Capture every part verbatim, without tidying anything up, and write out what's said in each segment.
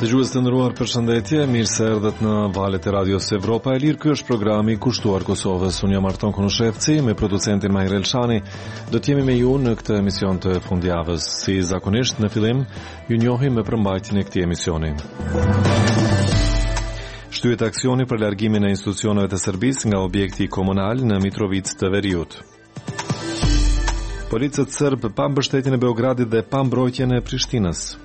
Dëgjues të nderuar, përshëndetje, mirë se erdhët në valët e Radios Evropa e Lirë. Ky është programi i kushtuar Kosovës. Unë jam Arton Konushevci, me producentin Mahir Elshani. Do të jemi me ju në këtë emision të fundjavës. Si zakonisht, në fillim, ju njohim me përmbajtjen e këtij emisioni. Shtyhet aksioni për largimin e institucioneve të Serbisë nga objekti komunal në Mitrovicë të Veriut. Policët serb pa mbështetjen e Beogradit dhe pa mbrojtjen e Prishtinës.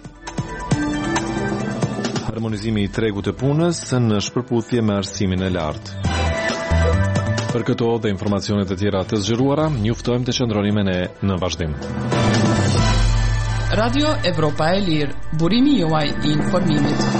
Harmonizimi i tregut të punës në shpërputhje me arsimin e lartë. Për këto dhe informacionet e tjera të zgjeruara, njoftojmë të qëndroni me ne në vazhdim. Radio Evropa e Lirë, burimi juaj i informimit.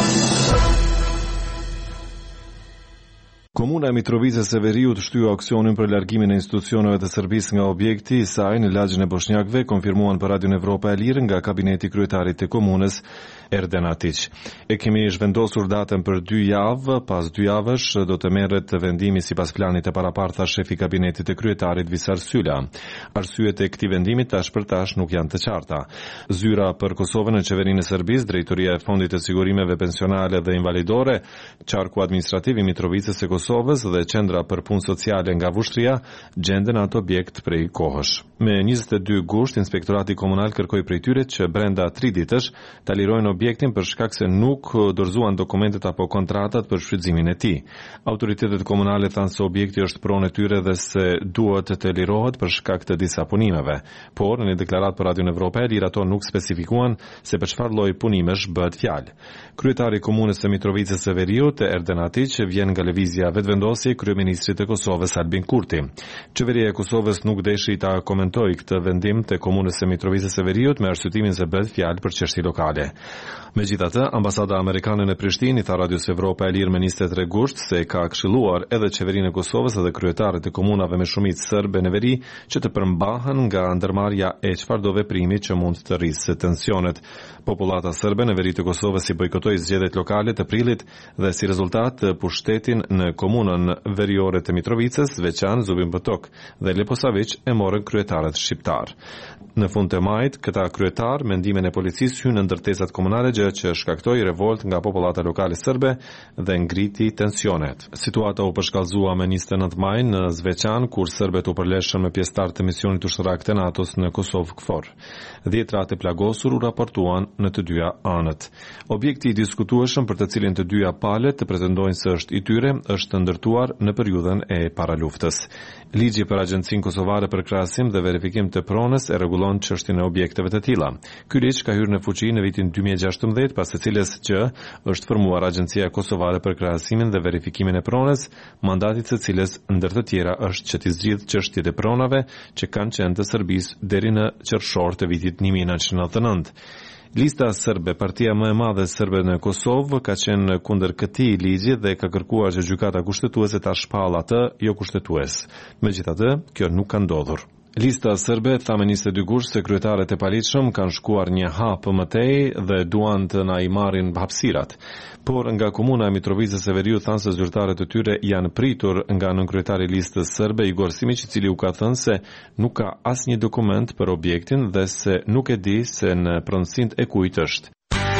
Komuna e Mitrovicës së Veriut shtyu aksionin për largimin e institucioneve të Serbisë nga objekti i saj në lagjin e Bosnjakëve, konfirmuan për Radion Evropa e Lirë nga kabineti kryetarit të komunës Erden Atiq. E kemi zhvendosur datën për dy javë, pas dy javësh do të merret vendimi sipas planit të parapartë, tha shefi i kabinetit të kryetarit Visar Sylla. Arsyet e këtij vendimi tash për tash nuk janë të qarta. Zyra për Kosovën në qeverinë e Serbisë, Drejtoria e Fondit të Sigurimeve Pensionale dhe Invalidore, Qarku Administrativ i Mitrovicës së Kosovës dhe Qendra për Punë Sociale nga Vushtria gjenden atë objekt prej kohësh. Me njëzet e dy gusht, Inspektorati Komunal kërkoi prej tyre që brenda tri ditësh ta lirojnë objektin për shkak se nuk dorëzuan dokumentet apo kontratat për shfrytëzimin e tij. Autoritetet komunale thanë se objekti është pronë e tyre dhe se duhet të lirohet për shkak të disa punimeve. Por në një deklaratë për Radion Evropa e Lirë ato nuk specifikuan se për çfarë lloji punimesh bëhet fjalë. Kryetari i komunës së Mitrovicës së Veriut, Erden Atiq, vjen nga lëvizja vetëvendosje e kryeministrit të Kosovës Albin Kurti. Qeveria e Kosovës nuk deshi ta komentoi këtë vendim të komunës së Mitrovicës së Veriut me arsyetimin se bëhet fjalë për çështje lokale. Megjithatë, ambasada amerikane në Prishtinë i tha Radios Evropa e Lirë me njëzet e tre gusht se ka këshilluar edhe qeverinë e Kosovës dhe kryetarët e komunave me shumicë serbe në veri që të përmbahen nga ndërmarrja e çfarëdo veprimi që mund të rrisë tensionet. Popullata serbe në veri të Kosovës i bojkotoi zgjedhjet lokale të prillit dhe si rezultat pushtetin në komunën veriore të Mitrovicës, veçan Zubin Potok dhe Leposavić e morën kryetarët shqiptar. Në fund të majit, këta kryetar mendimin e policisë hyn në ndërtesat komunale, gjë që shkaktoi revolt nga popullata lokale serbe dhe ngriti tensionet. Situata u përshkallëzua me njëzet e nëntë maj në Zveçan, kur serbet u përleshën me pjesëtar të misionit ushtarak të NATO-s në Kosovë KFOR. Dhjetra të plagosur u raportuan në të dyja anët. Objekti i diskutueshëm për të cilin të dyja palët të pretendojnë se është i tyre është ndërtuar në periudhën e paraluftës. Ligji për Agjencinë Kosovare për Krahasim dhe Verifikim të Pronës e rregullon çështjen e objekteve të tilla. Ky ligj ka hyrë në fuqi në vitin dy mijë e gjashtëmbëdhjetë, pas së cilës që është formuar Agjencia Kosovare për Krahasimin dhe Verifikimin e Pronës, mandati i së cilës ndër të tjera është që të zgjidhë çështjet e pronave që kanë qenë të Serbisë deri në qershor të vitit një mijë e nëntëqind e nëntëdhjetë e nëntë. Lista serbe, partia më e madhe serbe në Kosovë, ka qenë kundër këtij ligji dhe ka kërkuar që gjykata kushtetuese ta shpallë atë jo kushtetues. Megjithatë, kjo nuk ka ndodhur. Lista serbe tha me njëzet e dy gusht se kryetarët e palitshëm kanë shkuar një hap më tej dhe duan të na i marrin hapësirat. Por nga komuna e Mitrovicës së Veriut thanë se zyrtarët e tyre janë pritur nga nënkryetari i listës serbe Igor Simić, i cili u ka thënë se nuk ka asnjë dokument për objektin dhe se nuk e di se në pronësinë e kujt është.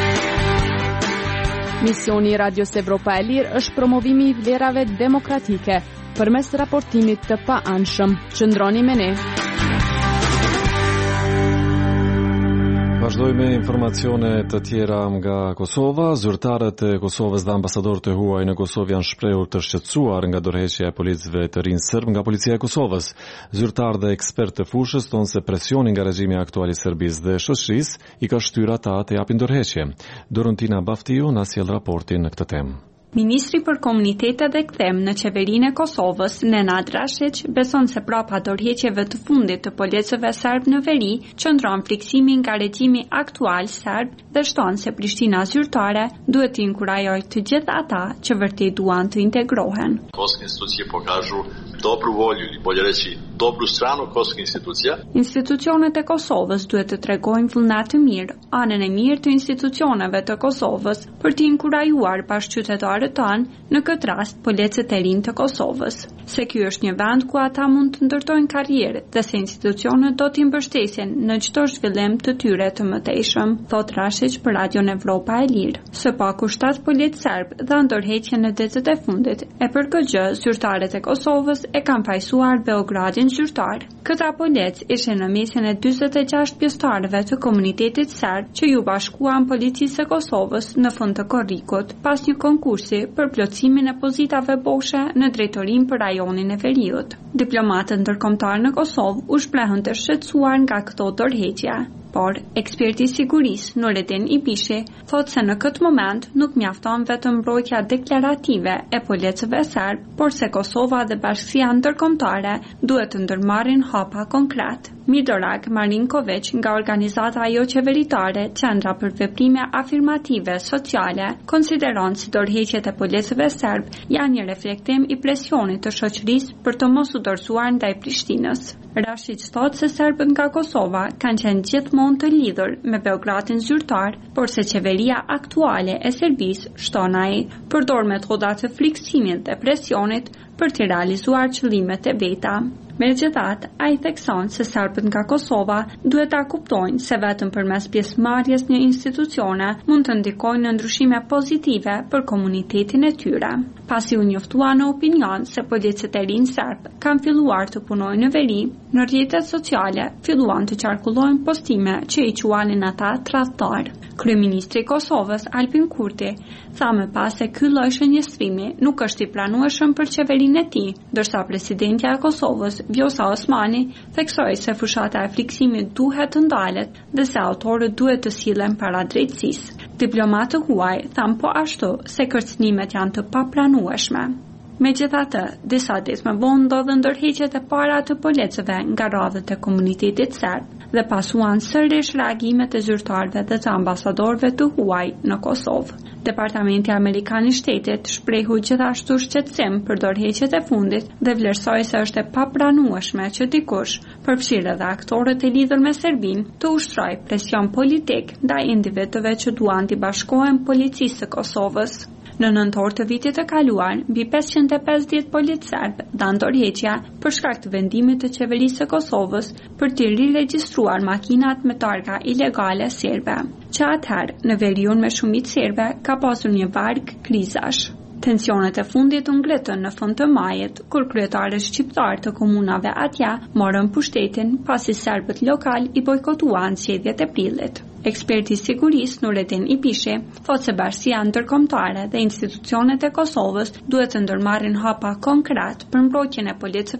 Misioni i Radios Evropa e Lirë është promovimi i vlerave demokratike përmes raportimit të pa-anshëm. Qëndroni me ne. Vazhdoj me informacione të tjera nga Kosova. Zyrtarët e Kosovës dhe ambasadorët e huaj në Kosovë janë shprehur të shqetësuar nga dorëheqja e policëve të rinj serb nga policia e Kosovës. Zyrtarë dhe ekspertë të fushës thonë se presioni nga regjimi aktual i Serbisë dhe shoqërisë i ka shtyrë ata të japin dorëheqje. Dorontina Baftiu na sjell raportin në këtë temë. Ministri për Komunitete dhe Kthem në qeverinë e Kosovës, Nenad Rashić, beson se prapa dorëheqjeve të fundit të policëve serb në veri qëndron friksimi nga regjimi aktual serb dhe shton se Prishtina zyrtare duhet të inkurajojë të gjithë ata që vërtet duan të integrohen. Kosovske institucije pokažu dobru volju ili bolje reći dobru stranu kosovskih institucija. Institucionet e Kosovës duhet të tregojnë vullnet të mirë, anën e mirë të institucioneve të Kosovës për të inkurajuar bashkëqytetarët tanë, në këtë rast policët e rinj të Kosovës, se ky është një vend ku ata mund të ndërtojnë karrierë dhe se institucionet do t'i mbështesin në çdo zhvillim të tyre të mëtejshëm, thot Rashić për Radion Evropa e Lirë. Së paku shtat policë serb dha ndërheqje në ditët e fundit, e për këtë gjë zyrtarët e Kosovës e kanë pajisuar Beogradin zyrtar. Këta polic ishin në mesin e dyzet e gjashtë pjesëtarëve të komunitetit serb që ju bashkuan policisë e Kosovës në fund të korrikut, pas një konkursi për plotësimin e pozitave boshe në drejtorim për rajonin e Veriut. Diplomatët ndërkombëtar në Kosovë u shprehën të shqetësuar nga këto dorëheqje. Por, eksperti i sigurisë Nurettin Ibishi thotë se në këtë moment nuk mjafton vetëm mbrojtja deklarative e policëve serb, por se Kosova dhe Bashkia Ndërkombëtare duhet të ndërmarrin hapa konkret. Midorak Marinković nga organizata jo qeveritare Qendra për veprime afirmative sociale konsideron se dorëheqjet e policëve serb janë një reflektim i presionit të shoqërisë për të mos u dorëzuar ndaj Prishtinës. Rashić thotë se serbët nga Kosova kanë qenë gjithmonë të lidhur me Beogradin zyrtar, por se qeveria aktuale e Serbisë, shton ai, përdor metoda të friksimit dhe presionit për të realizuar qëllimet e veta. Megjithatë, ai thekson se serbët nga Kosova duhet ta kuptojnë se vetëm përmes pjesëmarrjes në institucione mund të ndikojnë në ndryshime pozitive për komunitetin e tyre. Pasi u njoftua në opinion se policët e rinj serb kanë filluar të punojnë në veri, në rrjetet sociale filluan të qarkullojnë postime që i quanin ata tradhtar. Kryeministri i Kosovës Albin Kurti tha më pas se ky lloj shënjestrimi nuk është i pranueshëm për qeverinë e tij, ndërsa presidentja e Kosovës Vjosa Osmani theksoi se fushata e friksimit duhet të ndalet dhe se autorët duhet të sillen para drejtësisë. Diplomatë huaj thanë po ashtu se kërcënimet janë të papranueshme. Megjithatë, disa ditë më vonë ndodhen ndërheqjet e para të policëve nga radhët e komunitetit serb dhe pasuan sërish reagimet e zyrtarëve dhe të ambasadorëve të huaj në Kosovë. Departamenti Amerikan i Shtetit shprehu gjithashtu shqetësim për dorëheqjet e fundit dhe vlerësoi se është e papranueshme që dikush, përfshirë edhe aktorët e lidhur me Serbinë, të ushtrojë presion politik ndaj individëve që duan t'i bashkohen policisë së Kosovës. Në nëntor të vitit të kaluar, mbi pesëqind e pesëdhjetë policë serb dhanë dorëheqje për shkak të vendimit të qeverisë së Kosovës për të riregjistruar makinat me targa ilegale serbe, që atëherë në veriun me shumicë serbe ka pasur një varg krizash. Tensionet e fundit u ngritën në fund të majit, kur kryetarët shqiptar të komunave atje morën pushtetin pasi serbët lokal i bojkotuan zgjedhjet e prillit. Eksperti i sigurisë Nurettin Ibishi thotë se Bashkia Ndërkombëtare dhe institucionet e Kosovës duhet të ndërmarrin hapa konkret për mbrojtjen e policëve